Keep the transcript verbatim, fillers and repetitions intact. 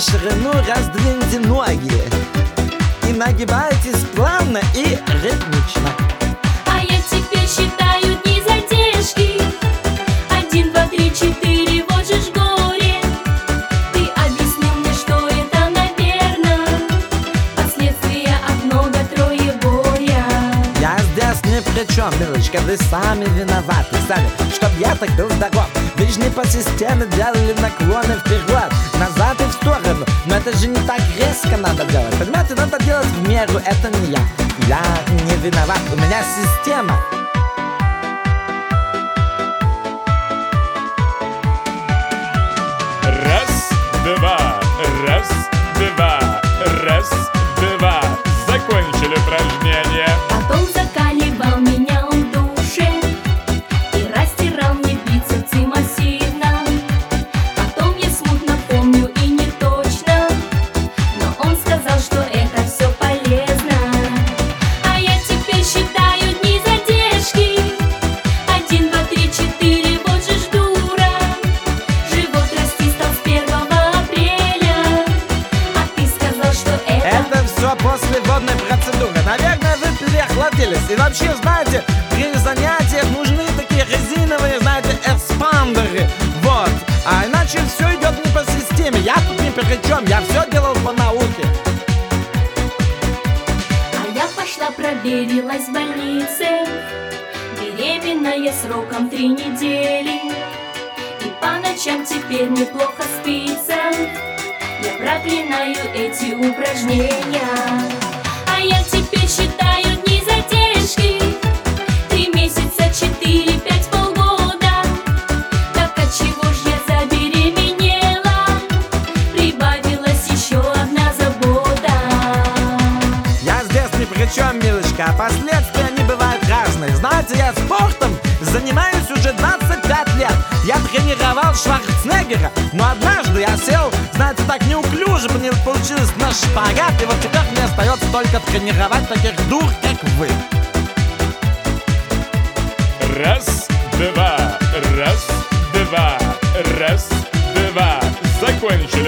ширину раздвиньте ноги и нагибайтесь плавно и ритмично. А я теперь считаю дни задержки. Один, два, три, четыре, вот же ж горе. Ты объяснил мне, что это, наверно, последствия от много трое боя. Я здесь ни при чем, милочка, вы сами виноваты, сами, чтоб я так был здоров. Вы же не по системе делали наклоны вперед, назад и в сторону. Но это же не так резко надо делать, понимаете? Надо делать в меру, это не я. Я не виноват, у меня система. Раз, два, раз, два, раз, два. Закончили упражнение. Потом закаливал меня он в душе и растирал мне бицепсы массивно. Потом я смутно помню и не точно, но он сказал, что это все полезно. А я теперь считаю дни задержки. Один, два, три, четыре, вот же ж дура. Живот расти стал с первого апреля, а ты сказал, что это... Это все после водной процедуры. Наверное, вы переохладились. И вообще, знаете, при занятиях нужны такие резиновые, знаете, экспандеры. Вот. А иначе все идет не по системе. Я тут ни при чем. Я все делал по науке. А я пошла, проверилась в больнице, беременная сроком три недели. И по ночам теперь неплохо спится. Я проклинаю эти упражнения. А я теперь считаю дни задержки. Три месяца, четыре, пять, полгода. Так отчего ж я забеременела? Прибавилась еще одна забота. Я здесь ни при чем, милочка. А последствия они бывают разные. Знаете, я спортом занимаюсь уже двадцать пять лет. Я тренировал Шварценеггера, но однажды я сел, знаете, так неуклюже получилось на шпагат. И вот теперь мне остается только тренировать таких дур, как вы. Раз, два, раз, два, раз, два. Закончили.